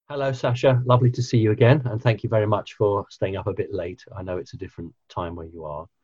Hello, Sasha. Lovely to see you again, and thank you very much for staying up a bit late. I know it's a different time where you are.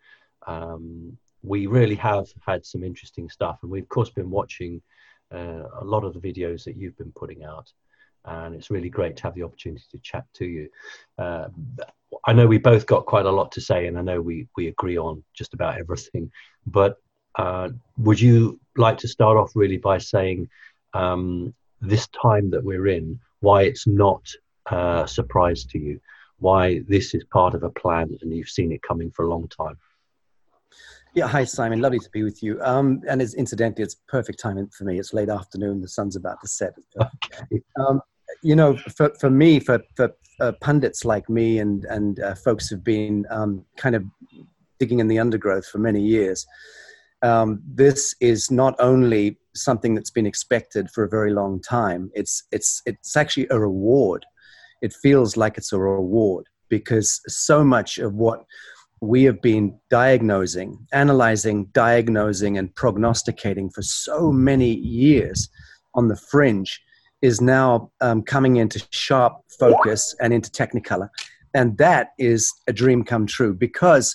We really have had some interesting stuff, and we've of course been watching a lot of the videos that you've been putting out, and it's really great to have the opportunity to chat to you. Uh, I know we both got quite a lot to say, and I know we agree on just about everything. But would you like to start off really by saying this time that we're in, why it's not a surprise to you, why this is part of a plan and you've seen it coming for a long time? Yeah, hi Simon, lovely to be with you. And incidentally, it's perfect timing for me. It's late afternoon, the sun's about to set. Um, for me, for pundits like me and folks who've been kind of digging in the undergrowth for many years, this is not only something that's been expected for a very long time. It's actually a reward. It feels like it's a reward because so much of what we have been analyzing, diagnosing, and prognosticating for so many years on the fringe is now coming into sharp focus and into Technicolor. And that is a dream come true because,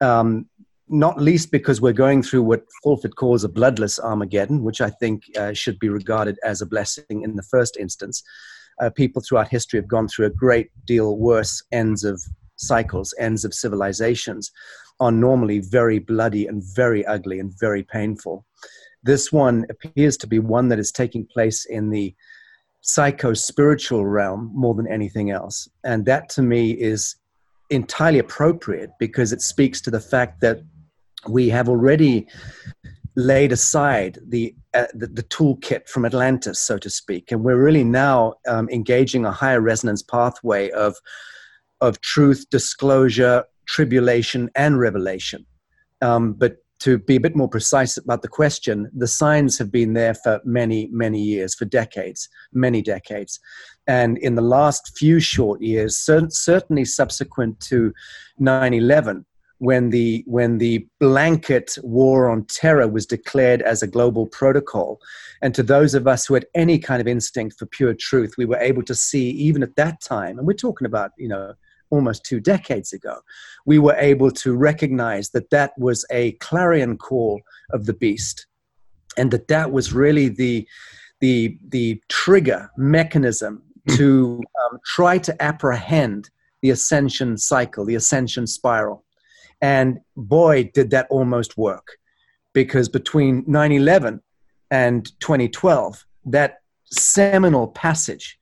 not least because we're going through what Fulford calls a bloodless Armageddon, which I think should be regarded as a blessing in the first instance. People throughout history have gone through a great deal worse ends of cycles, ends of civilizations, are normally very bloody and very ugly and very painful. This one appears to be one that is taking place in the psycho-spiritual realm more than anything else. And that to me is entirely appropriate because it speaks to the fact that we have already laid aside the toolkit from Atlantis, so to speak, and we're really now engaging a higher resonance pathway of truth, disclosure, tribulation, and revelation. But to be a bit more precise about the question, the signs have been there for many, many years, for decades, many decades. And in the last few short years, certainly subsequent to 9/11, when the blanket war on terror was declared as a global protocol, and to those of us who had any kind of instinct for pure truth, we were able to see even at that time, and we're talking about, almost 2 decades ago, we were able to recognize that that was a clarion call of the beast, and that was really the trigger mechanism to try to apprehend the ascension cycle, the ascension spiral. And boy, did that almost work, because between 9/11 and 2012, that seminal passage,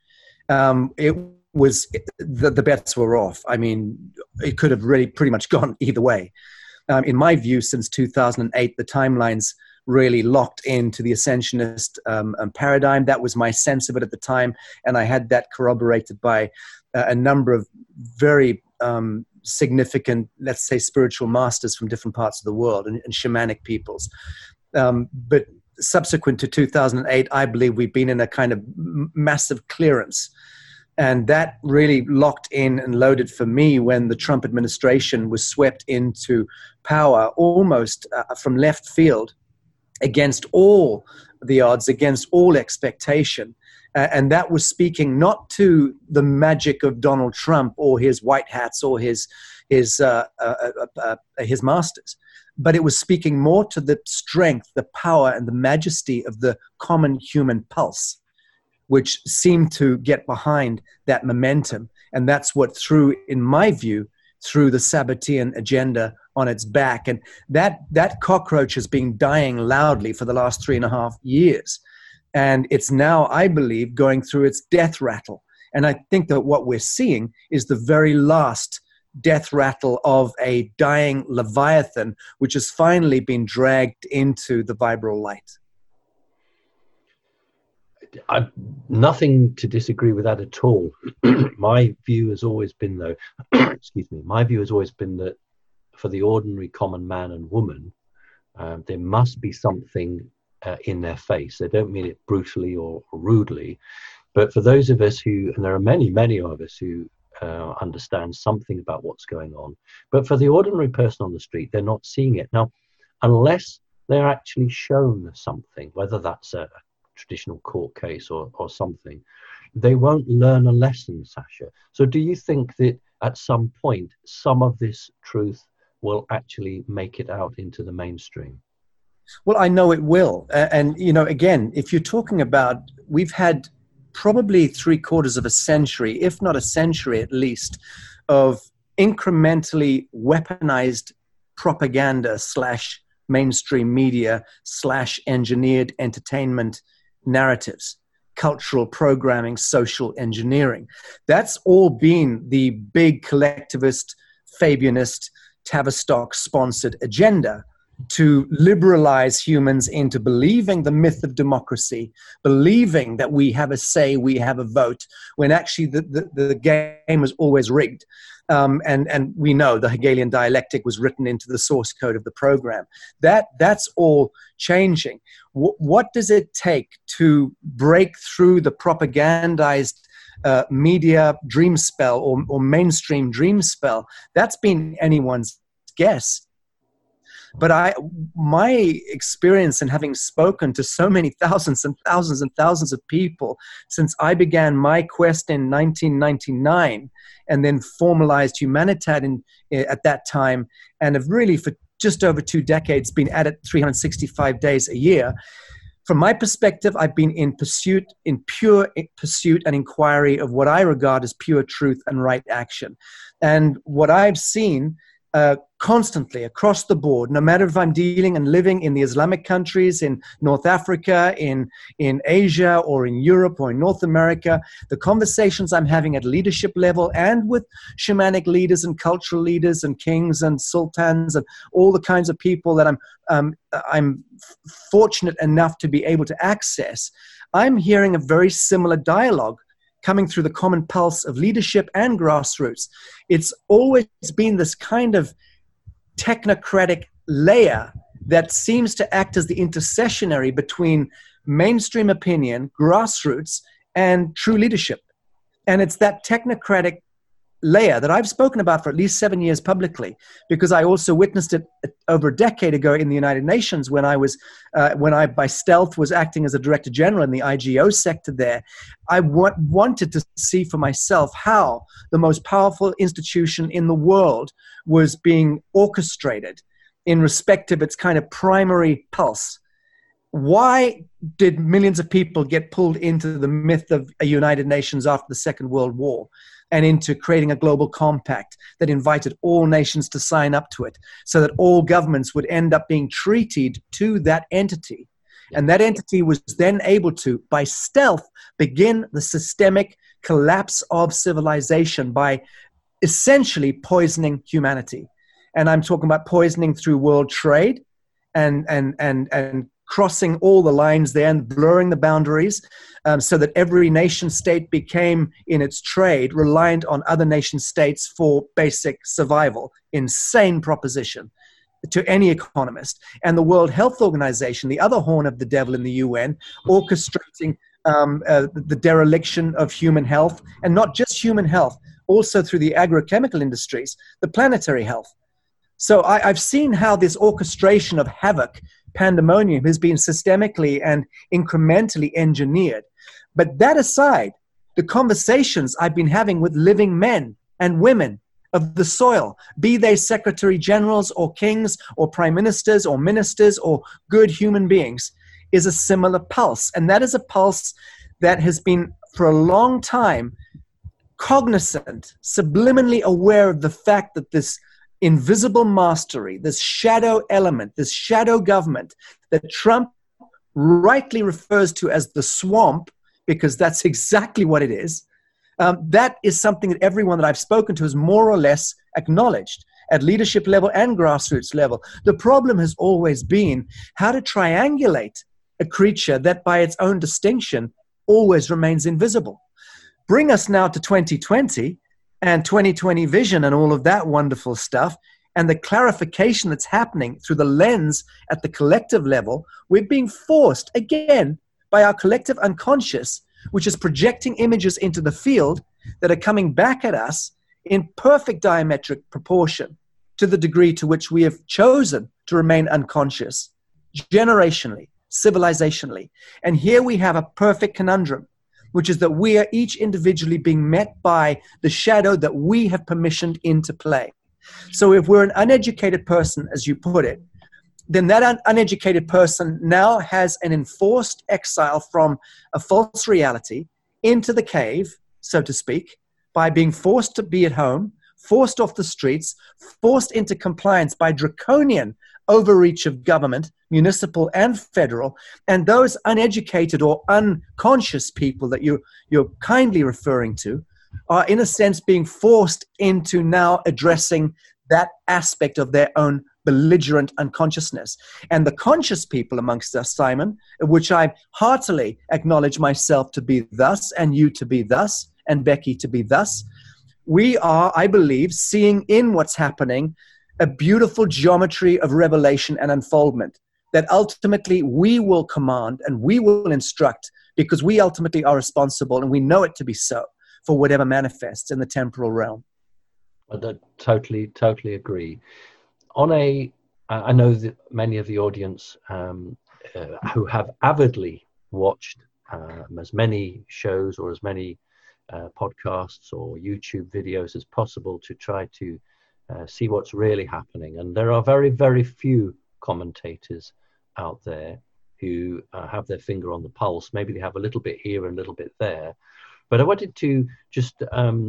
the bets were off. I mean, it could have really pretty much gone either way. In my view, since 2008, the timelines really locked into the ascensionist paradigm. That was my sense of it at the time, and I had that corroborated by a number of very significant, let's say, spiritual masters from different parts of the world and shamanic peoples. But subsequent to 2008, I believe we've been in a kind of massive clearance. And that really locked in and loaded for me when the Trump administration was swept into power almost from left field, against all the odds, against all expectation. And that was speaking not to the magic of Donald Trump or his white hats or his masters, but it was speaking more to the strength, the power, and the majesty of the common human pulse, which seemed to get behind that momentum. And that's what threw, in my view, threw the Sabbatean agenda on its back. And that cockroach has been dying loudly for the last 3.5 years. And it's now, I believe, going through its death rattle. And I think that what we're seeing is the very last death rattle of a dying Leviathan, which has finally been dragged into the vibral light. I've nothing to disagree with that at all. My view has always been, though, excuse me, my view has always been that for the ordinary common man and woman, there must be something in their face. They don't mean it brutally or rudely, but for those of us who, and there are many, many of us who understand something about what's going on, but for the ordinary person on the street, they're not seeing it. Now, unless they're actually shown something, whether that's a traditional court case or something, they won't learn a lesson, Sasha. So do you think that at some point, some of this truth will actually make it out into the mainstream? Well, I know it will. And, you know, again, if you're talking about, we've had probably 3/4 of a century, if not a century at least, of incrementally weaponized propaganda slash mainstream media slash engineered entertainment narratives, cultural programming, social engineering. That's all been the big collectivist, Fabianist, Tavistock sponsored agenda to liberalize humans into believing the myth of democracy, believing that we have a say, we have a vote, when actually the game was always rigged. And we know the Hegelian dialectic was written into the source code of the program. That's all changing. What does it take to break through the propagandized media dream spell or mainstream dream spell? That's been anyone's guess. But my experience in having spoken to so many thousands and thousands and thousands of people since I began my quest in 1999 and then formalized Humanitad at that time, and have really for just over 2 decades been at it 365 days a year. From my perspective, I've been in pure pursuit and inquiry of what I regard as pure truth and right action. And what I've seen constantly across the board, no matter if I'm dealing and living in the Islamic countries, in North Africa, in Asia, or in Europe, or in North America, the conversations I'm having at leadership level and with shamanic leaders and cultural leaders and kings and sultans and all the kinds of people that I'm fortunate enough to be able to access, I'm hearing a very similar dialogue coming through the common pulse of leadership and grassroots. It's always been this kind of technocratic layer that seems to act as the intercessionary between mainstream opinion, grassroots, and true leadership. And it's that technocratic layer that I've spoken about for at least 7 years publicly, because I also witnessed it over a decade ago in the United Nations when I by stealth was acting as a director general in the IGO sector there. I wanted to see for myself how the most powerful institution in the world was being orchestrated in respect of its kind of primary pulse. Why did millions of people get pulled into the myth of a United Nations after the Second World War and into creating a global compact that invited all nations to sign up to it so that all governments would end up being treated to that entity? And that entity was then able to, by stealth, begin the systemic collapse of civilization by essentially poisoning humanity. And I'm talking about poisoning through world trade and crossing all the lines there and blurring the boundaries, so that every nation state became, in its trade, reliant on other nation states for basic survival. Insane proposition to any economist. And the World Health Organization, the other horn of the devil in the UN, orchestrating the dereliction of human health, and not just human health, also through the agrochemical industries, the planetary health. So I've seen how this orchestration of havoc, pandemonium, has been systemically and incrementally engineered. But that aside, the conversations I've been having with living men and women of the soil, be they secretary generals or kings or prime ministers or ministers or good human beings, is a similar pulse. And that is a pulse that has been for a long time cognizant, subliminally aware of the fact that this invisible mastery, this shadow element, this shadow government that Trump rightly refers to as the swamp, because that's exactly what it is, that is something that everyone that I've spoken to has more or less acknowledged at leadership level and grassroots level. The problem has always been how to triangulate a creature that by its own distinction always remains invisible. Bring us now to 2020 and 2020 vision and all of that wonderful stuff, and the clarification that's happening through the lens at the collective level. We're being forced again by our collective unconscious, which is projecting images into the field that are coming back at us in perfect diametric proportion to the degree to which we have chosen to remain unconscious, generationally, civilizationally. And here we have a perfect conundrum. which is that we are each individually being met by the shadow that we have permissioned into play. So if we're an uneducated person, as you put it, then that uneducated person now has an enforced exile from a false reality into the cave, so to speak, by being forced to be at home, forced off the streets, forced into compliance by draconian overreach of government, municipal and federal. And those uneducated or unconscious people that you're kindly referring to are, in a sense, being forced into now addressing that aspect of their own belligerent unconsciousness. And the conscious people amongst us, Simon, which I heartily acknowledge myself to be thus, and you to be thus, and Becky to be thus, we are, I believe, seeing in what's happening a beautiful geometry of revelation and unfoldment that ultimately we will command and we will instruct, because we ultimately are responsible, and we know it to be so, for whatever manifests in the temporal realm. I totally agree. I know that many of the audience who have avidly watched as many shows or as many podcasts or YouTube videos as possible to try to see what's really happening. And there are very, very few commentators out there who have their finger on the pulse. Maybe they have a little bit here and a little bit there. But I wanted to just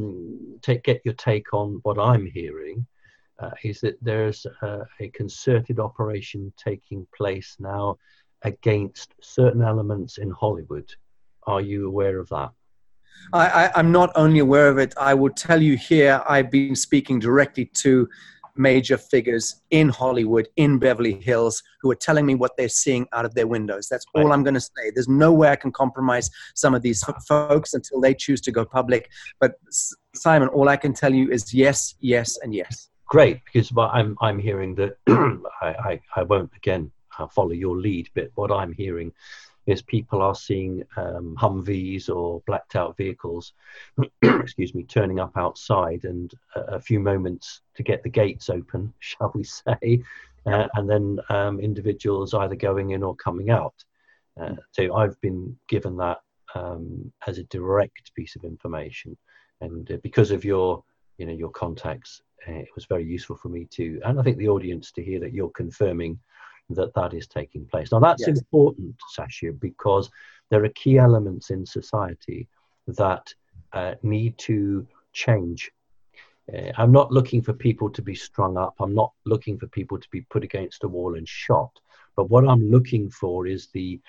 get your take on what I'm hearing. Is that there's a concerted operation taking place now against certain elements in Hollywood. Are you aware of that? I'm not only aware of it, I will tell you here, I've been speaking directly to major figures in Hollywood, in Beverly Hills, who are telling me what they're seeing out of their windows. That's all I'm going to say. There's no way I can compromise some of these folks until they choose to go public. But Simon, all I can tell you is yes, yes, and yes. Great, because I'm hearing that I won't again follow your lead, but what I'm hearing is people are seeing Humvees or blacked out vehicles, excuse me, turning up outside, and a few moments to get the gates open, shall we say, and then individuals either going in or coming out. So I've been given that as a direct piece of information, and because of your contacts, it was very useful for me to, and I think the audience, to hear that you're confirming that is taking place. Now that's important, Sasha, because there are key elements in society that need to change. I'm not looking for people to be strung up. I'm not looking for people to be put against a wall and shot. But what I'm looking for is the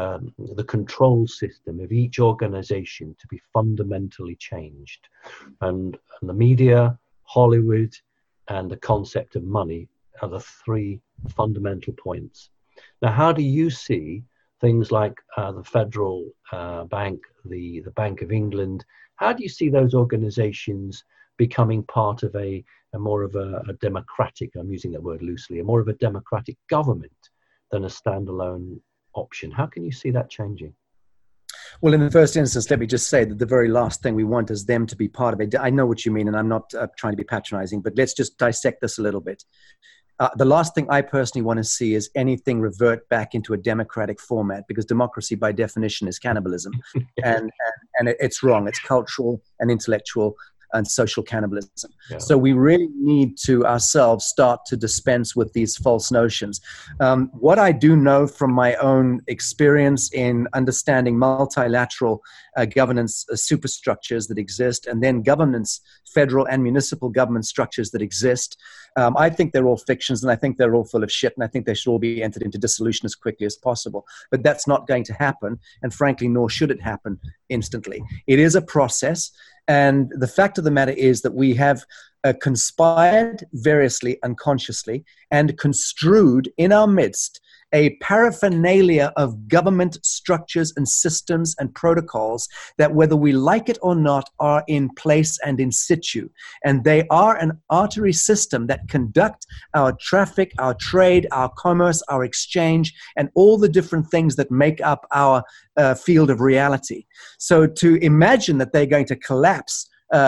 control system of each organization to be fundamentally changed. And the media, Hollywood, and the concept of money are the three fundamental points. Now, how do you see things like the Federal Bank, the Bank of England? How do you see those organizations becoming part of a more of a democratic, I'm using that word loosely, a more of a democratic government than a standalone option? How can you see that changing? Well, in the first instance, let me just say that the very last thing we want is them to be part of it. I know what you mean, and I'm not trying to be patronizing, but let's just dissect this a little bit. The last thing I personally want to see is anything revert back into a democratic format, because democracy by definition is cannibalism. and it's wrong. It's cultural and intellectual and social cannibalism. Yeah. So we really need to ourselves start to dispense with these false notions. What I do know from my own experience in understanding multilateral governance superstructures that exist, and then governance, federal and municipal government structures that exist, I think they're all fictions, and I think they're all full of shit, and I think they should all be entered into dissolution as quickly as possible. But that's not going to happen, and frankly, nor should it happen instantly. It is a process. And the fact of the matter is that we have conspired variously, unconsciously, and construed in our midst a paraphernalia of government structures and systems and protocols that, whether we like it or not, are in place and in situ. And they are an artery system that conduct our traffic, our trade, our commerce, our exchange, and all the different things that make up our field of reality. So to imagine that they're going to collapse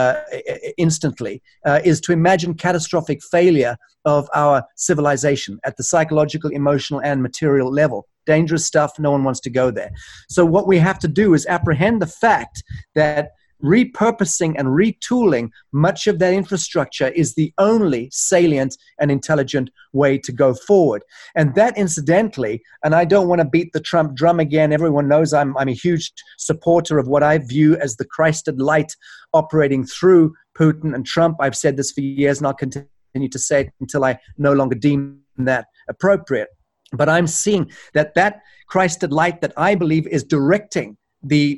instantly is to imagine catastrophic failure of our civilization at the psychological, emotional, and material level. dangerous stuff. No one wants to go there. So what we have to do is apprehend the fact that repurposing and retooling much of that infrastructure is the only salient and intelligent way to go forward. And that, incidentally, and I don't want to beat the Trump drum again. Everyone knows I'm a huge supporter of what I view as the Christed light operating through Putin and Trump. I've said this for years, and I'll continue to say it until I no longer deem that appropriate. But I'm seeing that Christed light that I believe is directing the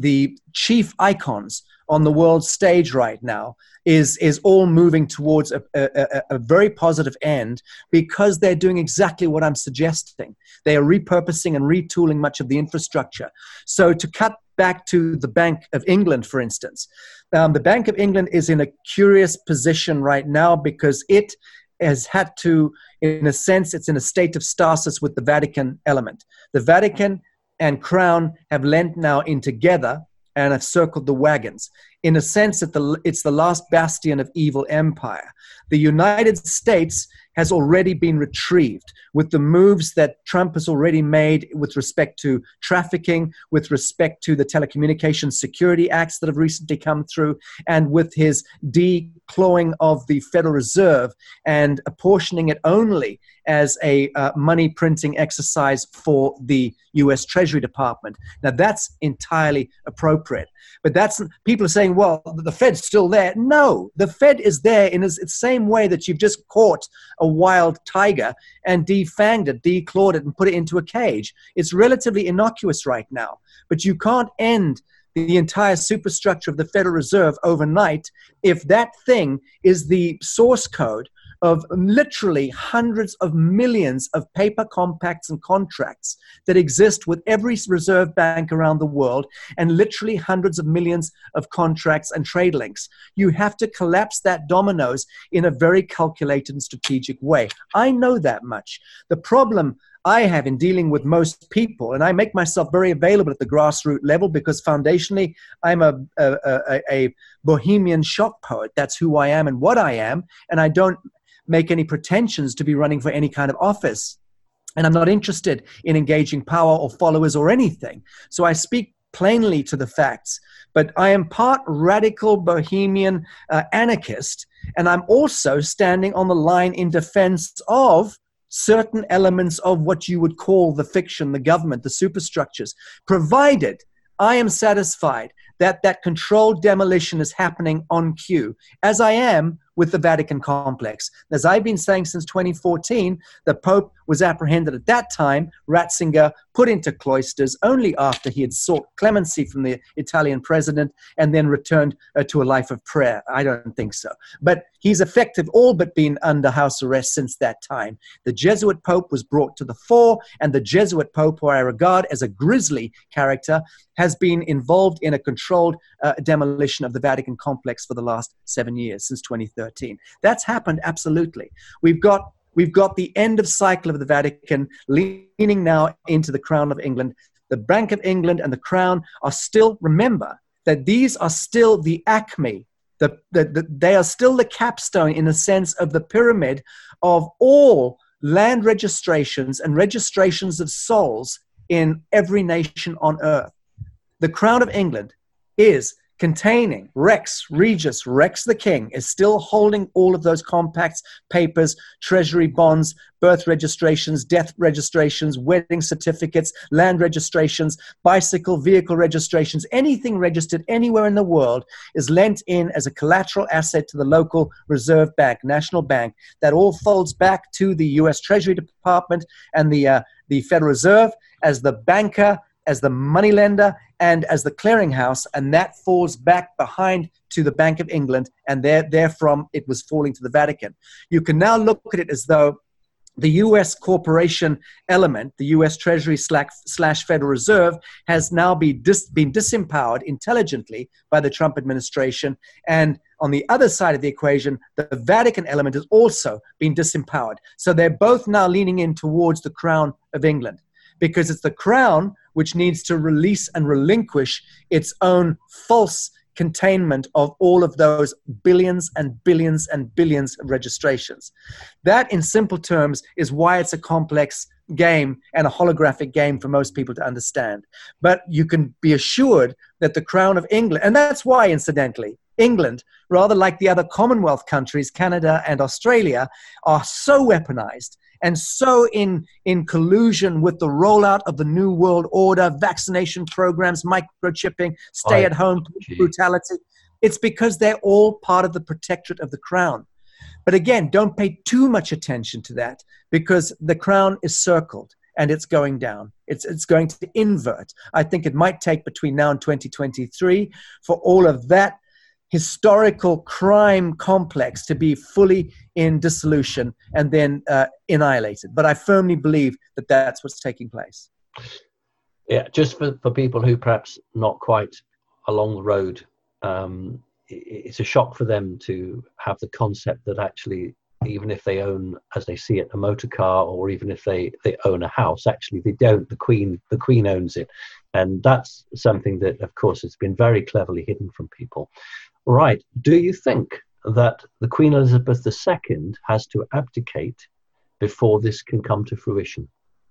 chief icons on the world stage right now is all moving towards a very positive end, because they're doing exactly what I'm suggesting. They are repurposing and retooling much of the infrastructure. So to cut back to the Bank of England, for instance, the Bank of England is in a curious position right now because it has had to, in a sense, it's in a state of stasis with the Vatican element. The Vatican and Crown have lent now in together and have circled the wagons. In a sense, it's the last bastion of evil empire. The United States has already been retrieved with the moves that Trump has already made with respect to trafficking, with respect to the Telecommunications Security Acts that have recently come through, and with his declawing of the Federal Reserve and apportioning it only as a money printing exercise for the U.S. Treasury Department. Now, that's entirely appropriate. But people are saying, well, the Fed's still there. No, the Fed is there in the same way that you've just caught a wild tiger and defanged it, declawed it, and put it into a cage. It's relatively innocuous right now. But you can't end the entire superstructure of the Federal Reserve overnight if that thing is the source code of literally hundreds of millions of paper compacts and contracts that exist with every reserve bank around the world, and literally hundreds of millions of contracts and trade links. You have to collapse that dominoes in a very calculated and strategic way. I know that much. The problem I have in dealing with most people, and I make myself very available at the grassroots level because foundationally I'm a bohemian shock poet. That's who I am and what I am, and I don't make any pretensions to be running for any kind of office. And I'm not interested in engaging power or followers or anything. So I speak plainly to the facts. But I am part radical bohemian anarchist, and I'm also standing on the line in defense of certain elements of what you would call the fiction, the government, the superstructures, provided I am satisfied that that controlled demolition is happening on cue, as I am with the Vatican complex. As I've been saying since 2014, the Pope was apprehended at that time, Ratzinger put into cloisters only after he had sought clemency from the Italian president and then returned to a life of prayer. I don't think so. But he's effective, all but been under house arrest since that time. The Jesuit Pope was brought to the fore, and the Jesuit Pope, who I regard as a grisly character, has been involved in a controlled demolition of the Vatican complex for the last 7 years, since 2013. That's happened, absolutely. We've got the end of cycle of the Vatican leaning now into the Crown of England. The Bank of England and the Crown are still, remember, that these are still the acme. They are still the capstone, in a sense, of the pyramid of all land registrations and registrations of souls in every nation on earth. The Crown of England is containing Rex Regis, Rex the King, is still holding all of those compacts, papers, treasury bonds, birth registrations, death registrations, wedding certificates, land registrations, bicycle, vehicle registrations. Anything registered anywhere in the world is lent in as a collateral asset to the local reserve bank, national bank. That all folds back to the U.S. Treasury Department and the Federal Reserve as the banker, as the moneylender, and as the clearinghouse, and that falls back behind to the Bank of England, and therefrom it was falling to the Vatican. You can now look at it as though the U.S. corporation element, the U.S. Treasury / Federal Reserve, has now been disempowered intelligently by the Trump administration, and on the other side of the equation, the Vatican element has also been disempowered. So they're both now leaning in towards the Crown of England, because it's the Crown which needs to release and relinquish its own false containment of all of those billions and billions and billions of registrations. That, in simple terms, is why it's a complex game and a holographic game for most people to understand. But you can be assured that the Crown of England, and that's why, incidentally, England, rather like the other Commonwealth countries, Canada and Australia, are so weaponized and so in collusion with the rollout of the New World Order, vaccination programs, microchipping, stay-at-home brutality. It's because they're all part of the protectorate of the Crown. But again, don't pay too much attention to that, because the Crown is circled and it's going down. It's going to invert. I think it might take between now and 2023 for all of that historical crime complex to be fully in dissolution and then annihilated. But I firmly believe that that's what's taking place. Yeah, just for people who perhaps not quite along the road, it's a shock for them to have the concept that actually, even if they own, as they see it, a motor car, or even if they own a house, actually they don't. The Queen owns it. And that's something that, of course, has been very cleverly hidden from people. Right. Do you think that the Queen Elizabeth II has to abdicate before this can come to fruition?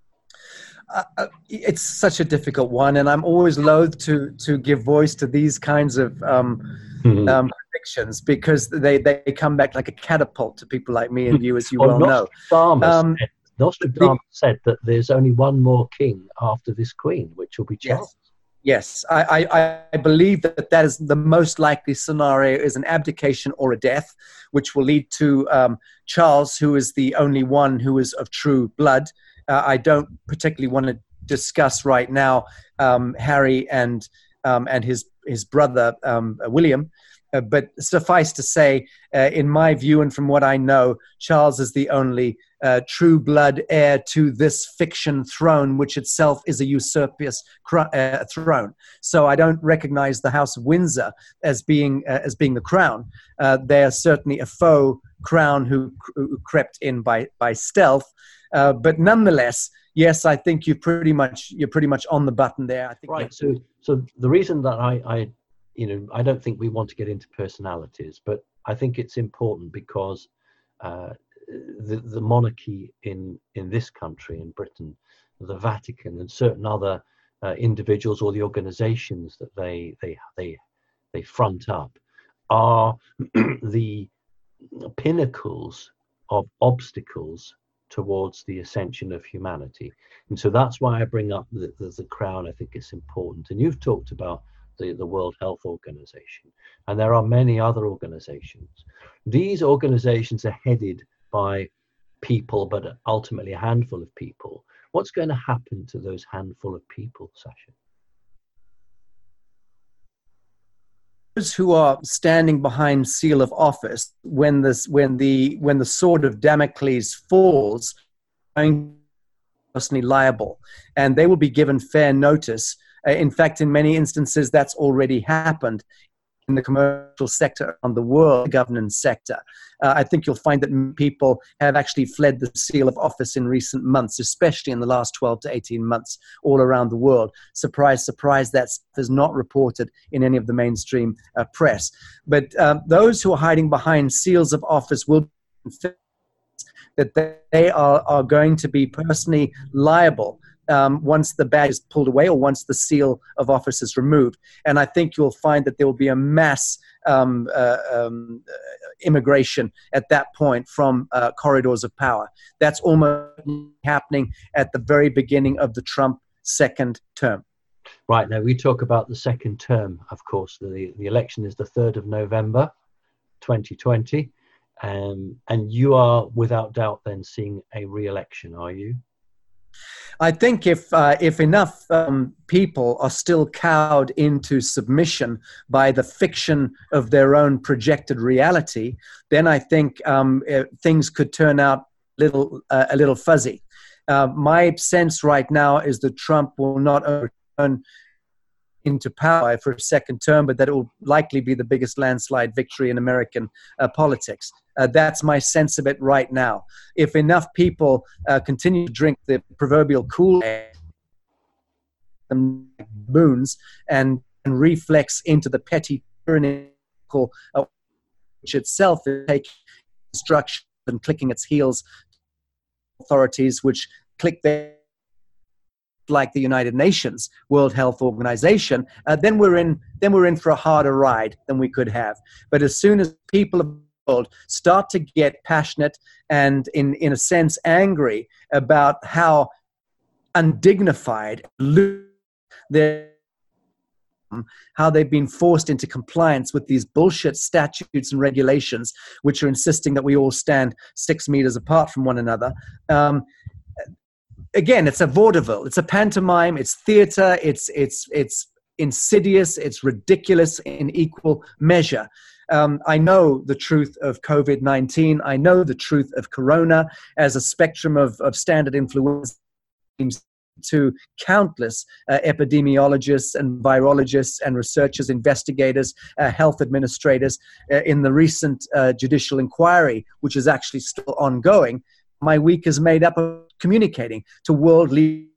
It's such a difficult one, and I'm always loath to give voice to these kinds of predictions, because they come back like a catapult to people like me and you, as you well know. Nostradamus said that there's only one more king after this Queen, which will be Charles. Yes, I believe that is the most likely scenario, is an abdication or a death, which will lead to Charles, who is the only one who is of true blood. I don't particularly want to discuss right now Harry and his brother William, but suffice to say, in my view and from what I know, Charles is the only true blood heir to this fiction throne, which itself is a usurpious throne. So I don't recognize the House of Windsor as being the crown. They are certainly a faux crown who crept in by stealth. But nonetheless, yes, I think you're pretty much on the button there. I think right. So the reason that I don't think we want to get into personalities, but I think it's important because the monarchy in this country, in Britain, the Vatican, and certain other individuals or the organizations that they front up are the pinnacles of obstacles towards the ascension of humanity. And so that's why I bring up the crown. I think it's important. And you've talked about the World Health Organization, and there are many other organizations. These organizations are headed by people, but ultimately a handful of people. What's going to happen to those handful of people, Sasha? Those who are standing behind seal of office, when the sword of Damocles falls, are personally liable, and they will be given fair notice. In fact, in many instances, that's already happened in the commercial sector on the world governance sector. I think you'll find that people have actually fled the seal of office in recent months, especially in the last 12 to 18 months all around the world. Surprise, surprise, that is not reported in any of the mainstream press. But those who are hiding behind seals of office will that they are going to be personally liable once the badge is pulled away or once the seal of office is removed. And I think you'll find that there will be a mass immigration at that point from corridors of power. That's almost happening at the very beginning of the Trump second term. Right. Now, we talk about the second term, of course. The election is the 3rd of November, 2020. And you are, without doubt, then seeing a re-election, are you? I think if enough people are still cowed into submission by the fiction of their own projected reality, then I think things could turn out a little fuzzy. My sense right now is that Trump will not return into power for a second term, but that it will likely be the biggest landslide victory in American politics. That's my sense of it right now. If enough people continue to drink the proverbial Kool-Aid boons and reflex into the petty tyrannical, which itself is taking instruction and clicking its heels, authorities which click there, like the United Nations World Health Organization, then we're in for a harder ride than we could have. But as soon as people of the world start to get passionate and in a sense angry about how undignified how they've been forced into compliance with these bullshit statutes and regulations, which are insisting that we all stand 6 meters apart from one another. Again, it's a vaudeville, it's a pantomime, it's theater, it's insidious, it's ridiculous in equal measure. I know the truth of COVID-19. I know the truth of corona as a spectrum of standard influenza to countless epidemiologists and virologists and researchers, investigators, health administrators in the recent judicial inquiry, which is actually still ongoing. My week is made up of communicating to world leaders,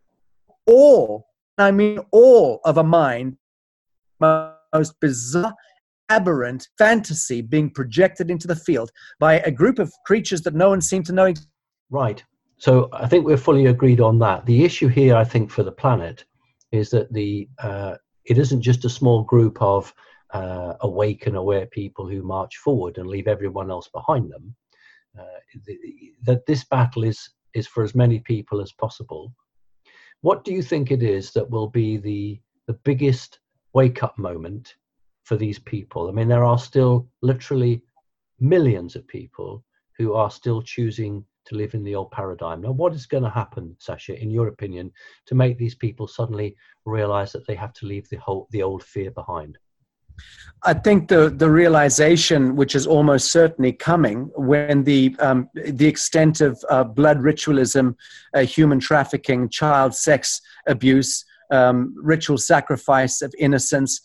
all of a mind, most bizarre, aberrant fantasy being projected into the field by a group of creatures that no one seemed to know. Right. So I think we're fully agreed on that. The issue here, I think, for the planet is that it isn't just a small group of awake and aware people who march forward and leave everyone else behind them. That this battle is for as many people as possible. What do you think it is that will be the biggest wake-up moment for these people? I mean, there are still literally millions of people who are still choosing to live in the old paradigm. Now, what is going to happen, Sasha, in your opinion, to make these people suddenly realize that they have to leave the old fear behind? I think the realization, which is almost certainly coming, when the extent of blood ritualism, human trafficking, child sex abuse, ritual sacrifice of innocence,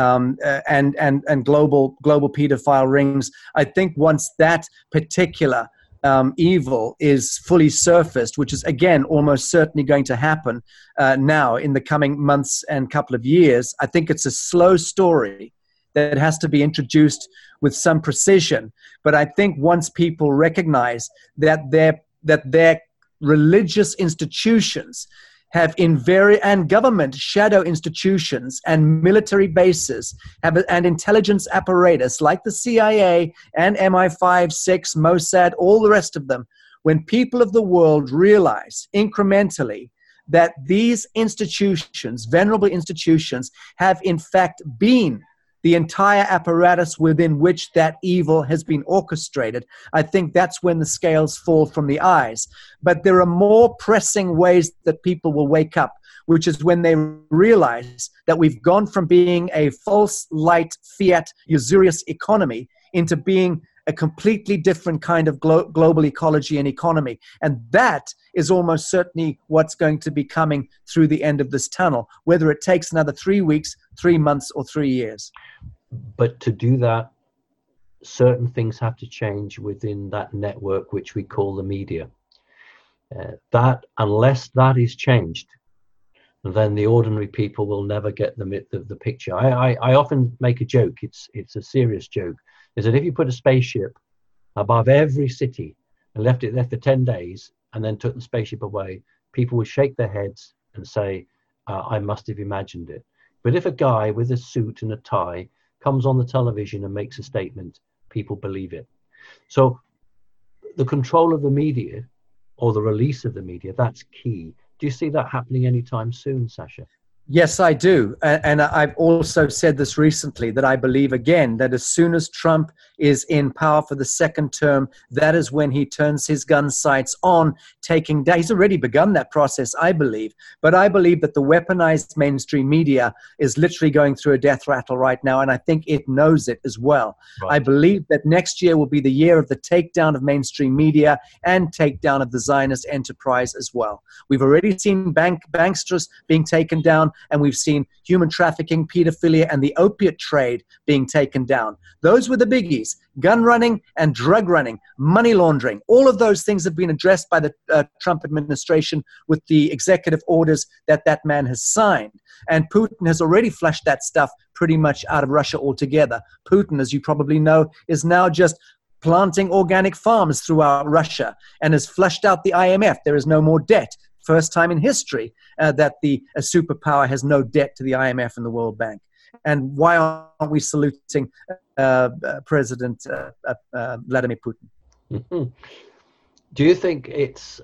and global pedophile rings. I think once that particular evil is fully surfaced, which is again almost certainly going to happen now in the coming months and couple of years, I think it's a slow story that has to be introduced with some precision. But I think once people recognize that their religious institutions have and government shadow institutions and military bases and intelligence apparatus like the CIA and MI5, 6, Mossad, all the rest of them, when people of the world realize incrementally that these institutions, venerable institutions, have in fact been the entire apparatus within which that evil has been orchestrated, I think that's when the scales fall from the eyes. But there are more pressing ways that people will wake up, which is when they realize that we've gone from being a false light, fiat, usurious economy into being a completely different kind of global ecology and economy. And that is almost certainly what's going to be coming through the end of this tunnel, whether it takes another 3 weeks, 3 months, or 3 years. But to do that, certain things have to change within that network, which we call the media. Unless that is changed, then the ordinary people will never get the picture. I often make a joke, it's a serious joke, is that if you put a spaceship above every city and left it there for 10 days and then took the spaceship away, people would shake their heads and say, I must have imagined it. But if a guy with a suit and a tie comes on the television and makes a statement, people believe it. So the control of the media or the release of the media, that's key. Do you see that happening anytime soon, Sasha? Yes, I do. And I've also said this recently, that I believe, again, that as soon as Trump is in power for the second term, that is when he turns his gun sights on taking down. He's already begun that process, I believe. But I believe that the weaponized mainstream media is literally going through a death rattle right now, and I think it knows it as well. Right. I believe that next year will be the year of the takedown of mainstream media and takedown of the Zionist enterprise as well. We've already seen banksters being taken down, and we've seen human trafficking, pedophilia, and the opiate trade being taken down. Those were the biggies. Gun running and drug running, money laundering. All of those things have been addressed by the Trump administration with the executive orders that man has signed. And Putin has already flushed that stuff pretty much out of Russia altogether. Putin, as you probably know, is now just planting organic farms throughout Russia and has flushed out the IMF. There is no more debt. First time in history that a superpower has no debt to the IMF and the World Bank. And why aren't we saluting President Vladimir Putin? Mm-hmm. Do you think it's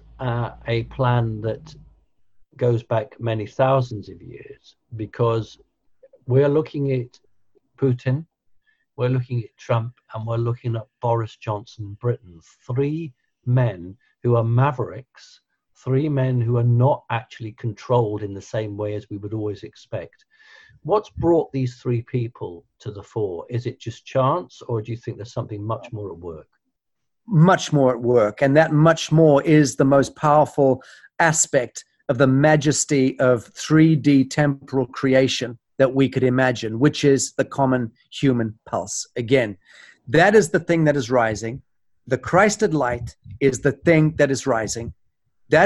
a plan that goes back many thousands of years? Because we're looking at Putin, we're looking at Trump, and we're looking at Boris Johnson in Britain. 3 men who are mavericks, 3 men who are not actually controlled in the same way as we would always expect. What's brought these 3 people to the fore? Is it just chance, or do you think there's something much more at work? Much more at work. And that much more is the most powerful aspect of the majesty of 3D temporal creation that we could imagine, which is the common human pulse. Again, that is the thing that is rising. The Christed light is the thing that is rising. That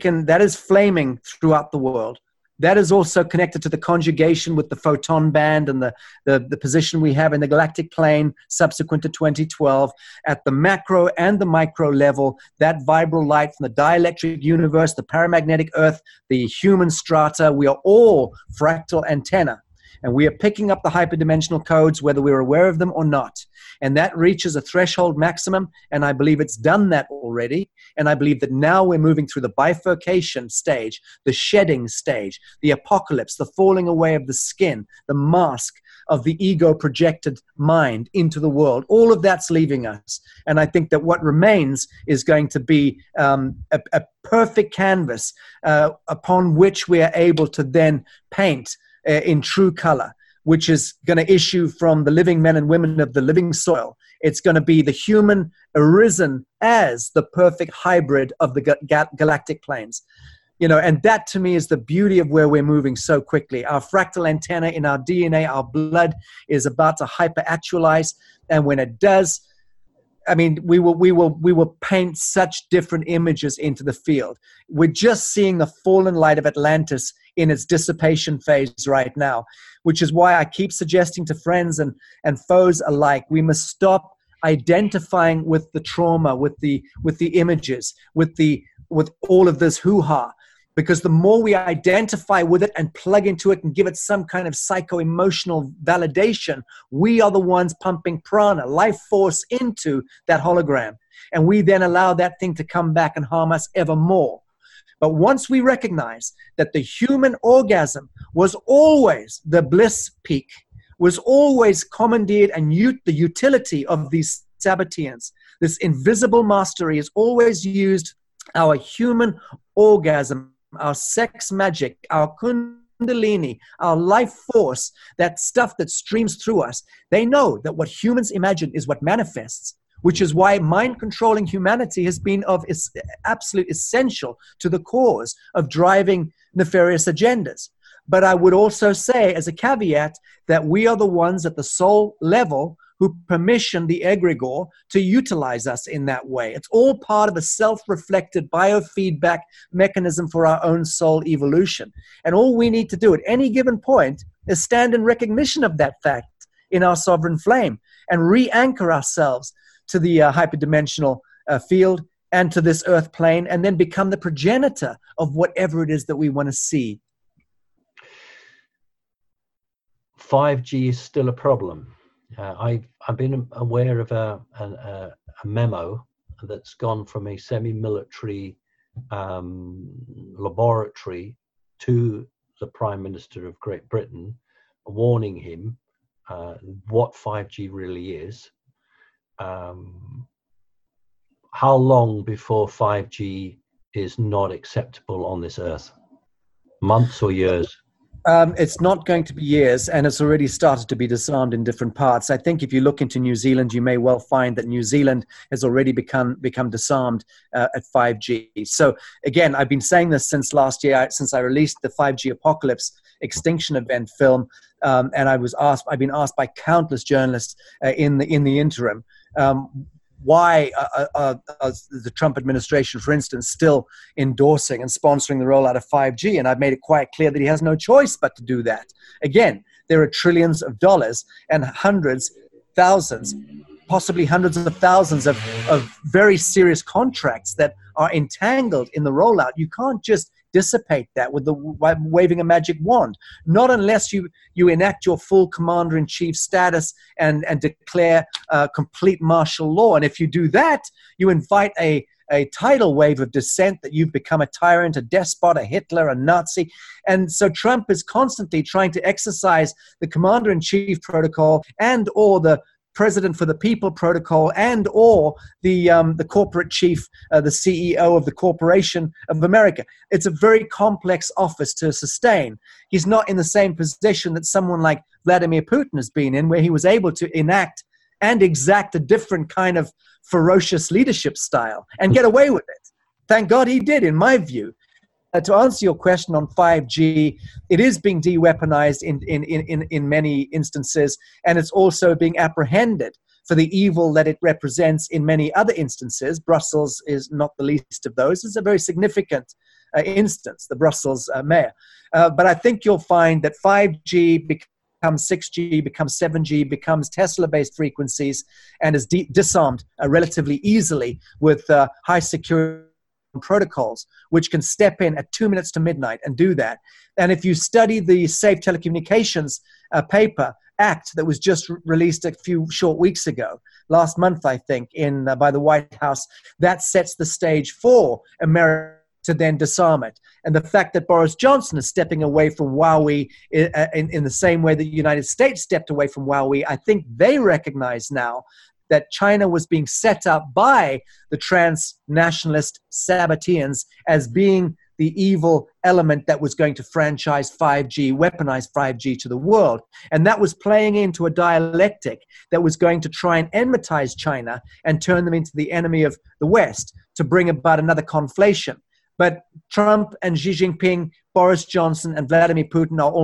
is flaming throughout the world. That is also connected to the conjugation with the photon band and the position we have in the galactic plane subsequent to 2012. At the macro and the micro level, that vibral light from the dielectric universe, the paramagnetic earth, the human strata, we are all fractal antenna. And we are picking up the hyperdimensional codes whether we're aware of them or not. And that reaches a threshold maximum, and I believe it's done that already. And I believe that now we're moving through the bifurcation stage, the shedding stage, the apocalypse, the falling away of the skin, the mask of the ego projected mind into the world. All of that's leaving us. And I think that what remains is going to be a perfect canvas upon which we are able to then paint in true color, which is going to issue from the living men and women of the living soil. It's going to be the human arisen as the perfect hybrid of the galactic planes. And that to me is the beauty of where we're moving so quickly. Our fractal antenna in our DNA, our blood is about to hyperactualize. And when it does, I mean, we will paint such different images into the field. We're just seeing the fallen light of Atlantis in its dissipation phase right now, which is why I keep suggesting to friends and foes alike, we must stop identifying with the trauma, with the images, with all of this hoo-ha. Because the more we identify with it and plug into it and give it some kind of psycho-emotional validation, we are the ones pumping prana, life force, into that hologram. And we then allow that thing to come back and harm us ever more. But once we recognize that the human orgasm was always the bliss peak, was always commandeered, and the utility of these Sabbateans, this invisible mastery is always used our human orgasm, our sex magic, our kundalini, our life force, that stuff that streams through us. They know that what humans imagine is what manifests, which is why mind-controlling humanity has been of absolute essential to the cause of driving nefarious agendas. But I would also say, as a caveat, that we are the ones at the soul level who permission the egregore to utilize us in that way. It's all part of a self-reflected biofeedback mechanism for our own soul evolution. And all we need to do at any given point is stand in recognition of that fact in our sovereign flame and re-anchor ourselves to the hyperdimensional field and to this earth plane, and then become the progenitor of whatever it is that we want to see. 5G is still a problem. I've been aware of a memo that's gone from a semi-military laboratory to the Prime Minister of Great Britain, warning him what 5G really is. How long before 5G is not acceptable on this earth? Months or years? It's not going to be years, and it's already started to be disarmed in different parts. I think if you look into New Zealand, you may well find that New Zealand has already become disarmed at 5G. So again, I've been saying this since last year, since I released the 5G Apocalypse Extinction Event film, and I've been asked by countless journalists in the interim, why the Trump administration, for instance, still endorsing and sponsoring the rollout of 5G? And I've made it quite clear that he has no choice but to do that. Again, there are trillions of dollars and hundreds, thousands, possibly hundreds of thousands of very serious contracts that are entangled in the rollout. You can't just dissipate that with waving a magic wand, not unless you enact your full commander-in-chief status and declare complete martial law. And if you do that, you invite a tidal wave of dissent that you've become a tyrant, a despot, a Hitler, a Nazi. And so Trump is constantly trying to exercise the commander-in-chief protocol and or the president for the people protocol and or the corporate chief, the CEO of the Corporation of America. It's a very complex office to sustain. He's not in the same position that someone like Vladimir Putin has been in, where he was able to enact and exact a different kind of ferocious leadership style and get away with it. Thank God he did, in my view. To answer your question on 5G, it is being de-weaponized in many instances, and it's also being apprehended for the evil that it represents in many other instances. Brussels is not the least of those. It's a very significant instance, the Brussels mayor. But I think you'll find that 5G becomes 6G, becomes 7G, becomes Tesla-based frequencies, and is disarmed relatively easily with high security protocols, which can step in at 2 minutes to midnight and do that. And if you study the Safe Telecommunications Act that was just released a few short weeks ago, last month, I think, by the White House, that sets the stage for America to then disarm it. And the fact that Boris Johnson is stepping away from Huawei in the same way that the United States stepped away from Huawei, I think they recognize now that China was being set up by the transnationalist Sabbateans as being the evil element that was going to franchise 5G, weaponize 5G to the world. And that was playing into a dialectic that was going to try and enmitize China and turn them into the enemy of the West to bring about another conflation. But Trump and Xi Jinping, Boris Johnson and Vladimir Putin are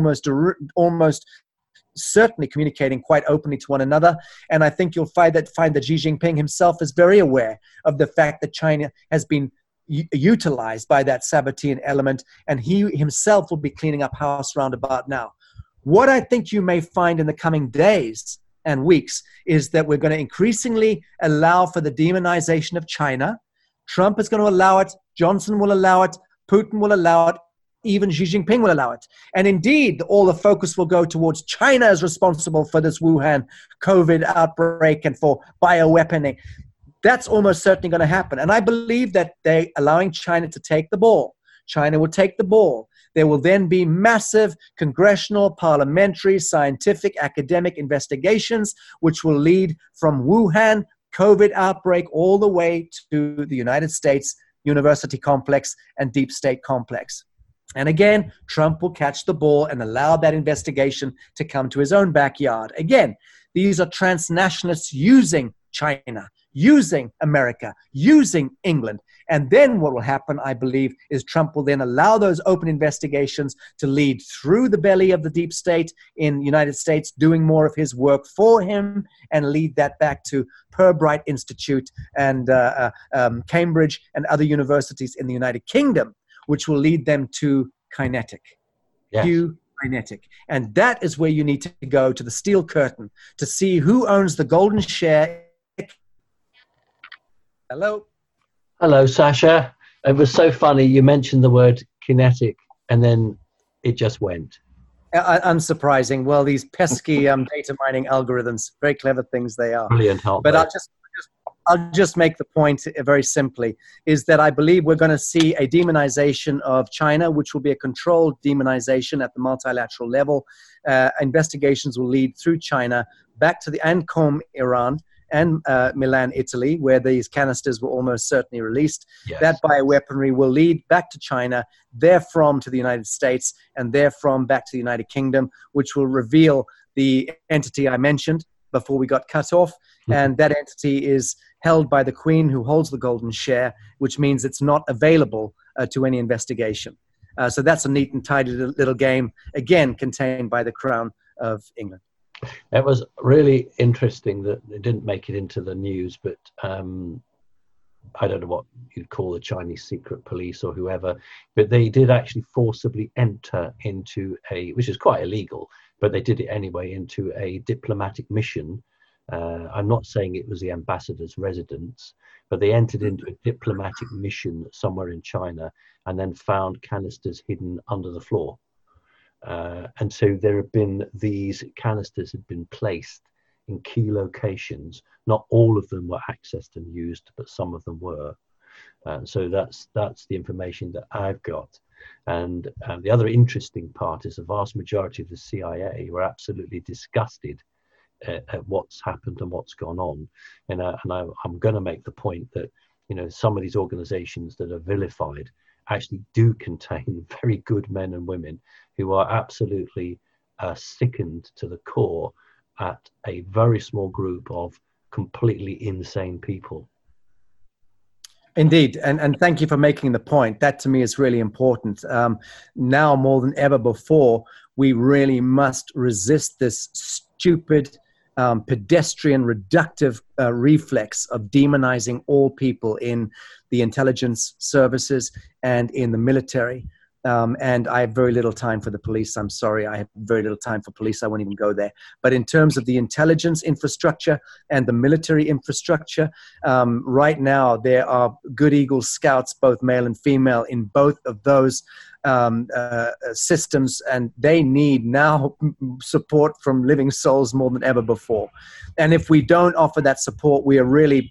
almost certainly communicating quite openly to one another. And I think you'll find that Xi Jinping himself is very aware of the fact that China has been utilized by that Sabbatean element, and he himself will be cleaning up house roundabout now. What I think you may find in the coming days and weeks is that we're going to increasingly allow for the demonization of China. Trump is going to allow it, Johnson will allow it, Putin will allow it, even Xi Jinping will allow it. And indeed, all the focus will go towards China as responsible for this Wuhan COVID outbreak and for bioweaponing. That's almost certainly going to happen. And I believe that they're allowing China to take the ball. China will take the ball. There will then be massive congressional, parliamentary, scientific, academic investigations, which will lead from Wuhan COVID outbreak all the way to the United States university complex and deep state complex. And again, Trump will catch the ball and allow that investigation to come to his own backyard. Again, these are transnationalists using China, using America, using England. And then what will happen, I believe, is Trump will then allow those open investigations to lead through the belly of the deep state in the United States, doing more of his work for him, and lead that back to Pirbright Institute and Cambridge and other universities in the United Kingdom, which will lead them to Kinetic. Yes. Kinetic. And that is where you need to go, to the steel curtain, to see who owns the golden share. Hello? Hello, Sasha. It was so funny. You mentioned the word kinetic and then it just went. Unsurprising. Well, these pesky data mining algorithms, very clever things they are. Brilliant, but I'll just make the point very simply, is that I believe we're going to see a demonization of China, which will be a controlled demonization at the multilateral level. Investigations will lead through China back to the Qom, Iran, and Milan, Italy, where these canisters were almost certainly released. Yes. That bioweaponry will lead back to China, therefrom to the United States, and therefrom back to the United Kingdom, which will reveal the entity I mentioned before we got cut off. Mm-hmm. And that entity is held by the Queen, who holds the golden share, which means it's not available to any investigation. So that's a neat and tidy little game, again, contained by the Crown of England. It was really interesting that it didn't make it into the news, but I don't know what you'd call the Chinese secret police or whoever, but they did actually forcibly enter into which is quite illegal, but they did it anyway, into a diplomatic mission I'm not saying it was the ambassador's residence, but they entered into a diplomatic mission somewhere in China and then found canisters hidden under the floor. And so there have been, these canisters had been placed in key locations. Not all of them were accessed and used, but some of them were. So that's the information that I've got. And the other interesting part is the vast majority of the CIA were absolutely disgusted at what's happened and what's gone on. And I'm going to make the point that, you know, some of these organizations that are vilified actually do contain very good men and women who are absolutely sickened to the core at a very small group of completely insane people. Indeed, and thank you for making the point. That to me is really important. Now more than ever before, we really must resist this stupid, pedestrian, reductive reflex of demonizing all people in the intelligence services and in the military. And I have very little time for the police. I'm sorry, I have very little time for police. I won't even go there. But in terms of the intelligence infrastructure and the military infrastructure, right now there are Good Eagle scouts, both male and female, in both of those systems, and they need now support from living souls more than ever before. And if we don't offer that support, we are really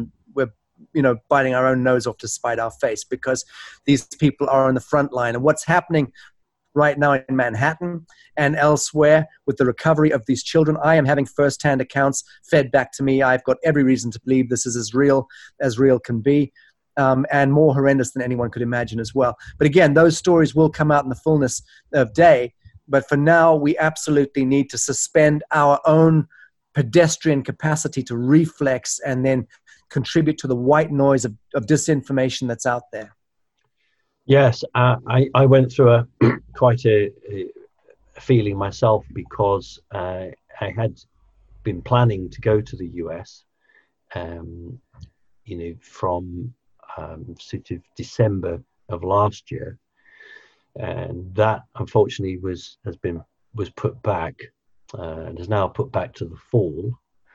biting our own nose off to spite our face, because these people are on the front line. And what's happening right now in Manhattan and elsewhere with the recovery of these children, I am having firsthand accounts fed back to me. I've got every reason to believe this is as real can be, and more horrendous than anyone could imagine as well. But again, those stories will come out in the fullness of day. But for now, we absolutely need to suspend our own pedestrian capacity to reflex and then contribute to the white noise of disinformation that's out there. Yes, I went through quite a feeling myself, because I had been planning to go to the US, from sort of December of last year, and that unfortunately was put back, and is now put back to the fall,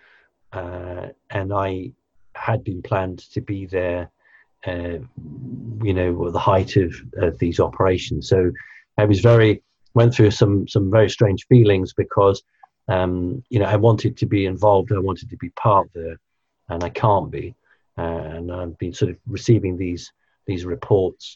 and I had been planned to be there, at the height of these operations. So I went through some very strange feelings, because, I wanted to be involved, I wanted to be part there, and I can't be. And I've been sort of receiving these reports,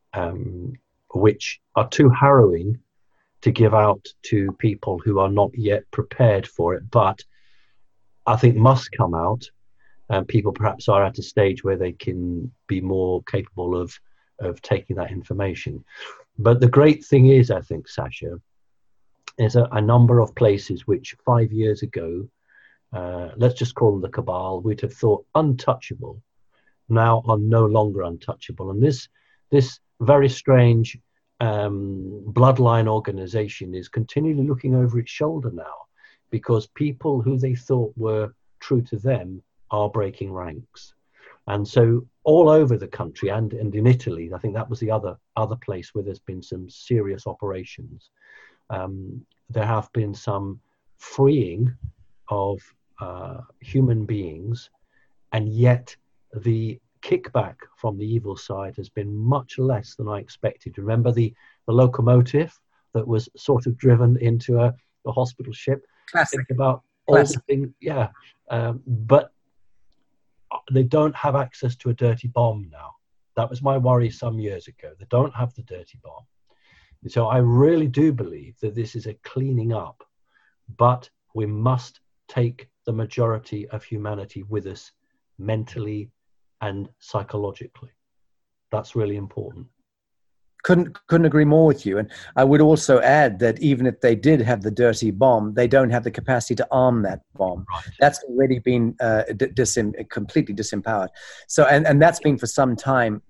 which are too harrowing to give out to people who are not yet prepared for it, but I think must come out. And people perhaps are at a stage where they can be more capable of taking that information. But the great thing is, I think, Sasha, is a number of places which 5 years ago, let's just call them the cabal, we'd have thought untouchable, now are no longer untouchable. And this very strange bloodline organization is continually looking over its shoulder now, because people who they thought were true to them are breaking ranks. And so all over the country, and in Italy, I think that was the other place where there's been some serious operations. There have been some freeing of human beings, and yet the kickback from the evil side has been much less than I expected. Remember the locomotive that was sort of driven into a hospital ship? Classic. Think about all the things, yeah. But they don't have access to a dirty bomb now. That was my worry some years ago. They don't have the dirty bomb. And so I really do believe that this is a cleaning up, but we must take the majority of humanity with us mentally and psychologically. That's really important. Couldn't agree more with you. And I would also add that even if they did have the dirty bomb, they don't have the capacity to arm that bomb. Right. That's already been completely disempowered. So, and that's been for some time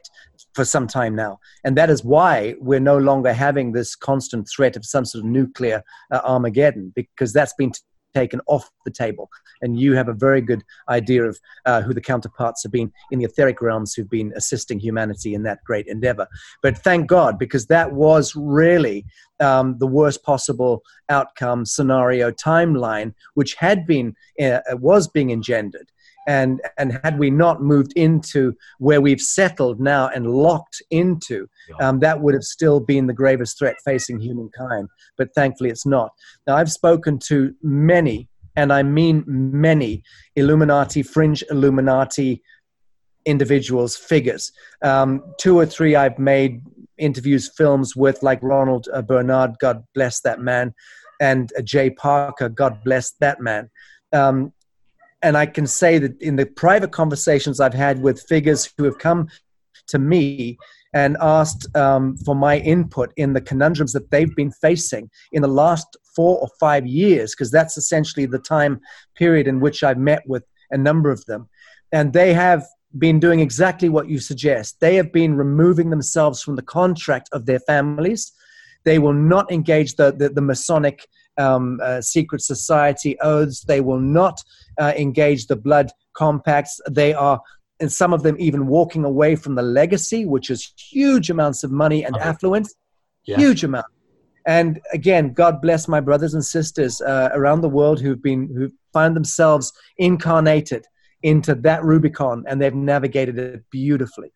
now. And that is why we're no longer having this constant threat of some sort of nuclear Armageddon, because that's been taken off the table. And you have a very good idea of who the counterparts have been in the etheric realms who've been assisting humanity in that great endeavor. But thank God, because that was really the worst possible outcome scenario timeline, which had been was being engendered. And had we not moved into where we've settled now and locked into, that would have still been the gravest threat facing humankind. But thankfully it's not. Now, I've spoken to many, and I mean many, Illuminati, fringe Illuminati individuals, figures. 2 or 3 I've made interviews, films with, like Ronald Bernard, God bless that man, and Jay Parker, God bless that man. And I can say that in the private conversations I've had with figures who have come to me and asked for my input in the conundrums that they've been facing in the last 4 or 5 years, because that's essentially the time period in which I've met with a number of them. And they have been doing exactly what you suggest. They have been removing themselves from the contract of their families. They will not engage the Masonic secret society oaths. They will not engage the blood compacts. They are, and some of them even walking away from the legacy, which is huge amounts of money and affluence, huge amount. And again, God bless my brothers and sisters around the world who find themselves incarnated into that Rubicon, and they've navigated it beautifully.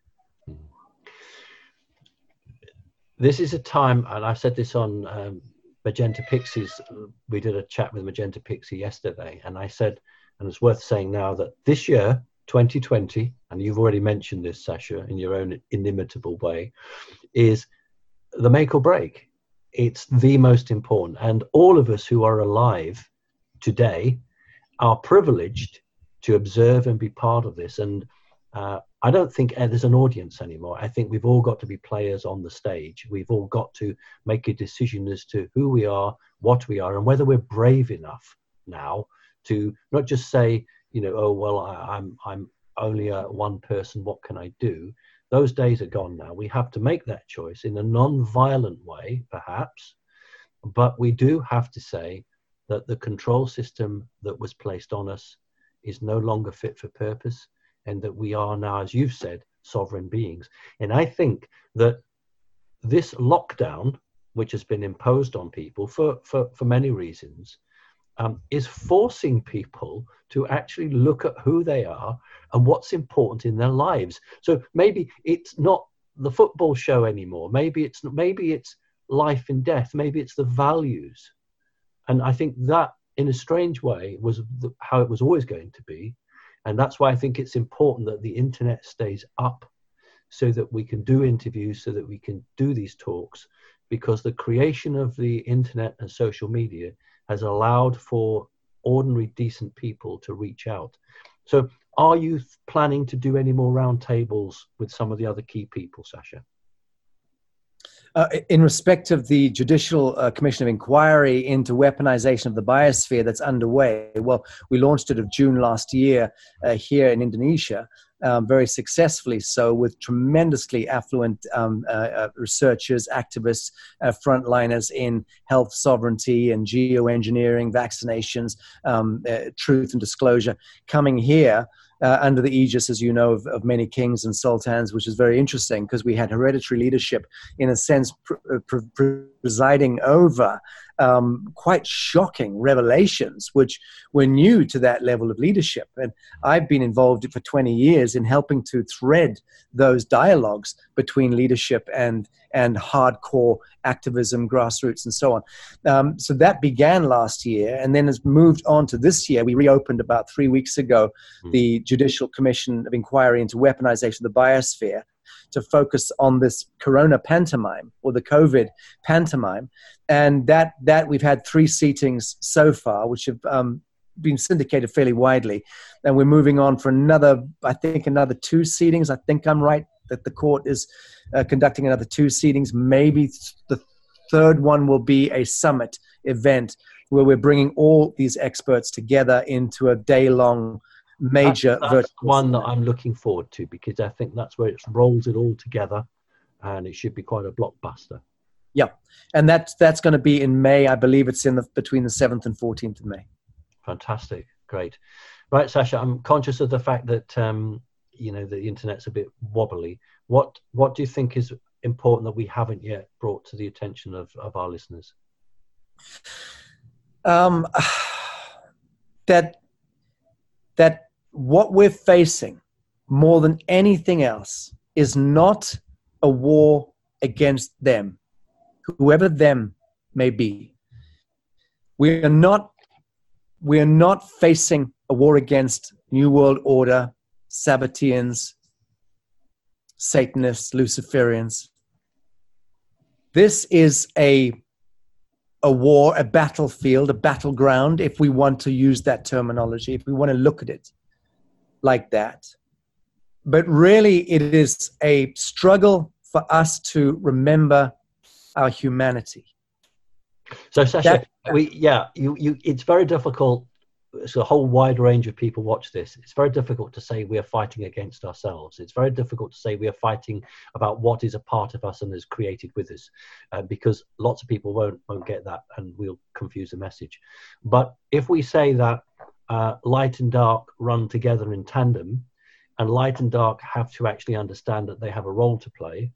This is a time, and I said this on Magenta Pixies. We did a chat with Magenta Pixie yesterday, and I said, and it's worth saying now, that this year, 2020, and you've already mentioned this, Sasha, in your own inimitable way, is the make or break. It's the most important. And all of us who are alive today are privileged to observe and be part of this. And I don't think there's an audience anymore. I think we've all got to be players on the stage. We've all got to make a decision as to who we are, what we are, and whether we're brave enough now to not just say, you know, oh, well, I'm only one person, what can I do? Those days are gone now. We have to make that choice in a non-violent way, perhaps, but we do have to say that the control system that was placed on us is no longer fit for purpose, and that we are now, as you've said, sovereign beings. And I think that this lockdown, which has been imposed on people for many reasons, is forcing people to actually look at who they are and what's important in their lives. So maybe it's not the football show anymore. Maybe it's life and death. Maybe it's the values. And I think that, in a strange way, was how it was always going to be. And that's why I think it's important that the internet stays up, so that we can do interviews, so that we can do these talks, because the creation of the internet and social media has allowed for ordinary, decent people to reach out. So are you planning to do any more roundtables with some of the other key people, Sasha? In respect of the Judicial Commission of Inquiry into weaponization of the biosphere that's underway, well, we launched it of June last year here in Indonesia, very successfully so, with tremendously affluent researchers, activists, frontliners in health sovereignty and geoengineering, vaccinations, truth and disclosure, coming here under the aegis, as you know, of many kings and sultans, which is very interesting, because we had hereditary leadership, in a sense, presiding over quite shocking revelations, which were new to that level of leadership. And I've been involved for 20 years in helping to thread those dialogues between leadership and hardcore activism, grassroots, and so on. So that began last year, and then has moved on to this year. We reopened about 3 weeks ago the Judicial Commission of Inquiry into Weaponization of the Biosphere, to focus on this corona pantomime, or the COVID pantomime. And that we've had 3 seatings so far, which have been syndicated fairly widely. And we're moving on for another 2 seatings. I think I'm right that the court is conducting another 2 seatings. Maybe the third one will be a summit event where we're bringing all these experts together into a day-long major that's one that I'm looking forward to, because I think that's where it rolls it all together, and it should be quite a blockbuster. Yeah, and that's going to be in May. I believe it's between the 7th and 14th of May. Fantastic. Great. Right, Sasha, I'm conscious of the fact that, the internet's a bit wobbly. What do you think is important that we haven't yet brought to the attention of our listeners? That what we're facing more than anything else is not a war against them, whoever them may be. We are not facing a war against New World Order, Sabbateans, Satanists, Luciferians. This is a war, a battlefield, a battleground, if we want to use that terminology, if we want to look at it like that. But really, it is a struggle for us to remember our humanity. So, Sasha, it's very difficult. So a whole wide range of people watch this. It's very difficult to say we are fighting against ourselves. It's very difficult to say we are fighting about what is a part of us and is created with us, because lots of people won't get that, and we'll confuse the message. But if we say that light and dark run together in tandem, and light and dark have to actually understand that they have a role to play,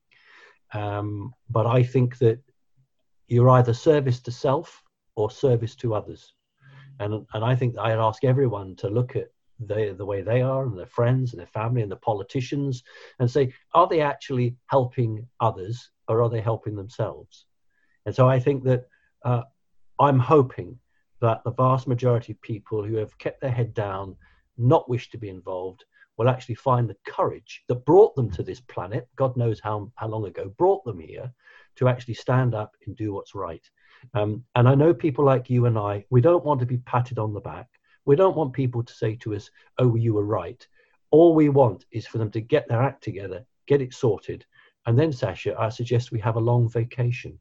but I think that you're either service to self or service to others. And I think I'd ask everyone to look at the way they are, and their friends and their family and the politicians, and say, are they actually helping others, or are they helping themselves? And so I think that I'm hoping that the vast majority of people who have kept their head down, not wish to be involved, will actually find the courage that brought them to this planet, God knows how long ago, brought them here, to actually stand up and do what's right. And I know people like you and I, we don't want to be patted on the back. We don't want people to say to us, oh, you were right. All we want is for them to get their act together, get it sorted. And then, Sasha, I suggest we have a long vacation.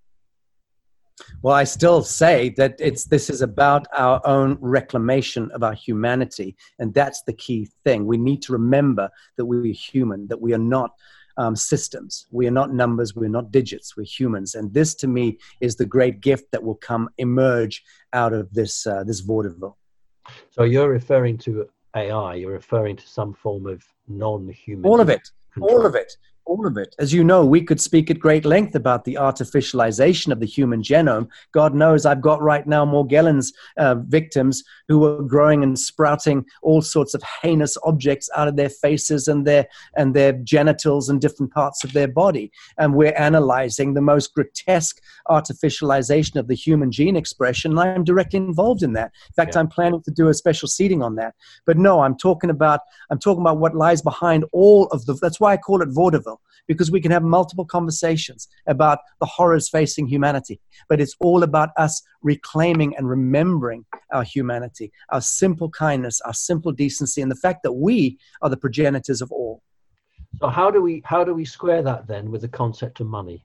Well, I still say that this is about our own reclamation of our humanity. And that's the key thing. We need to remember that we're human, that we are not systems. We are not numbers. We're not digits. We're humans. And this, to me, is the great gift that will emerge out of this vaudeville. So you're referring to AI. You're referring to some form of non-human. All of it. Control. All of it. All of it. As you know, we could speak at great length about the artificialization of the human genome. God knows I've got right now Morgellons victims who are growing and sprouting all sorts of heinous objects out of their faces and their genitals and different parts of their body. And we're analyzing the most grotesque artificialization of the human gene expression. And I'm directly involved in that. In fact, I'm planning to do a special seating on that. But no, I'm talking about what lies behind all of that's why I call it vaudeville. Because we can have multiple conversations about the horrors facing humanity. But it's all about us reclaiming and remembering our humanity, our simple kindness, our simple decency, and the fact that we are the progenitors of all. So how do we square that then with the concept of money?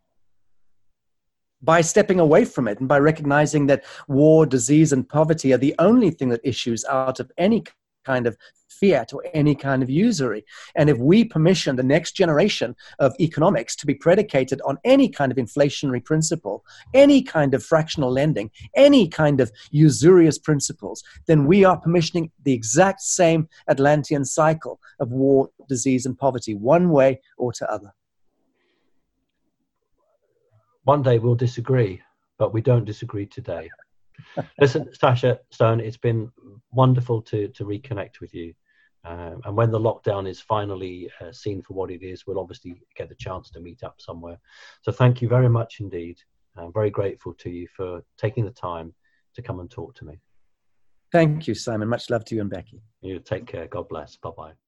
By stepping away from it and by recognizing that war, disease, and poverty are the only thing that issues out of any kind of fiat or any kind of usury. And if we permission the next generation of economics to be predicated on any kind of inflationary principle, any kind of fractional lending, any kind of usurious principles, then we are permissioning the exact same Atlantean cycle of war, disease, and poverty, one way or to other. One day we'll disagree, but we don't disagree today. Listen, Sasha Stone, it's been wonderful to reconnect with you. And when the lockdown is finally seen for what it is, we'll obviously get the chance to meet up somewhere. So thank you very much indeed. I'm very grateful to you for taking the time to come and talk to me. Thank you, Simon. Much love to you and Becky. You take care. God bless. Bye-bye.